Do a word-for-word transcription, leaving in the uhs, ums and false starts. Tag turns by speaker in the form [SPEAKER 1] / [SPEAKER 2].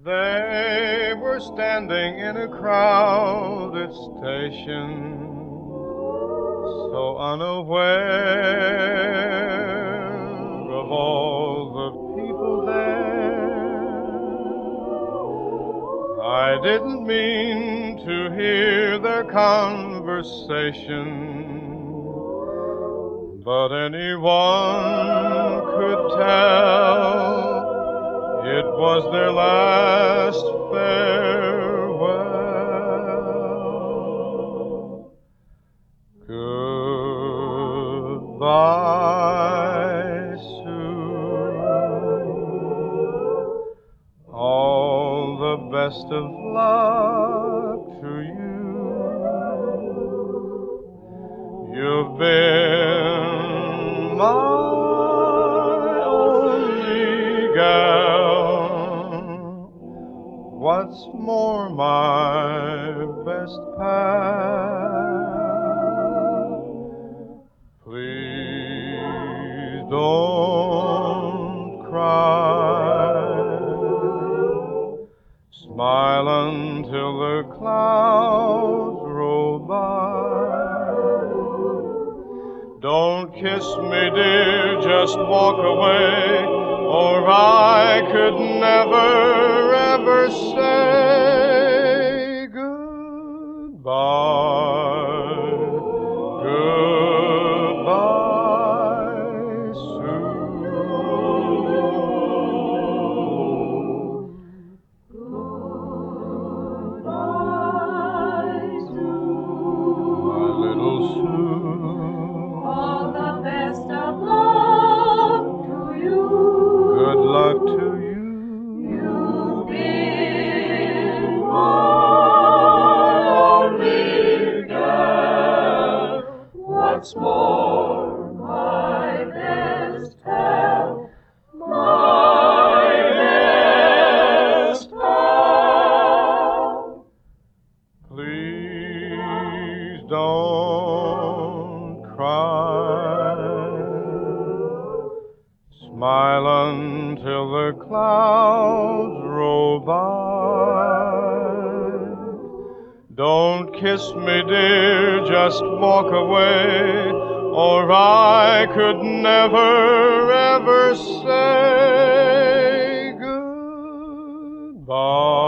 [SPEAKER 1] They were standing in a crowded station, so unaware of all the people there. I didn't mean to hear their conversation, but anyone could tell it was their last farewell. Goodbye, Sue. All the best of luck to you. You've been my only gal. What's more, my best pal. Please don't cry. Smile until the clouds roll by. Don't kiss me, dear, just walk away, or I could never, ever say goodbye. Goodbye, Sue.
[SPEAKER 2] Goodbye, Sue.
[SPEAKER 1] My little Sue.
[SPEAKER 2] All the best of luck to you.
[SPEAKER 1] Good luck to you.
[SPEAKER 2] You've been my only girl. What's more, my best pal, my best pal.
[SPEAKER 1] Please don't cry. Smile until the clouds roll by. Don't kiss me, dear, just walk away, or I could never, ever say goodbye.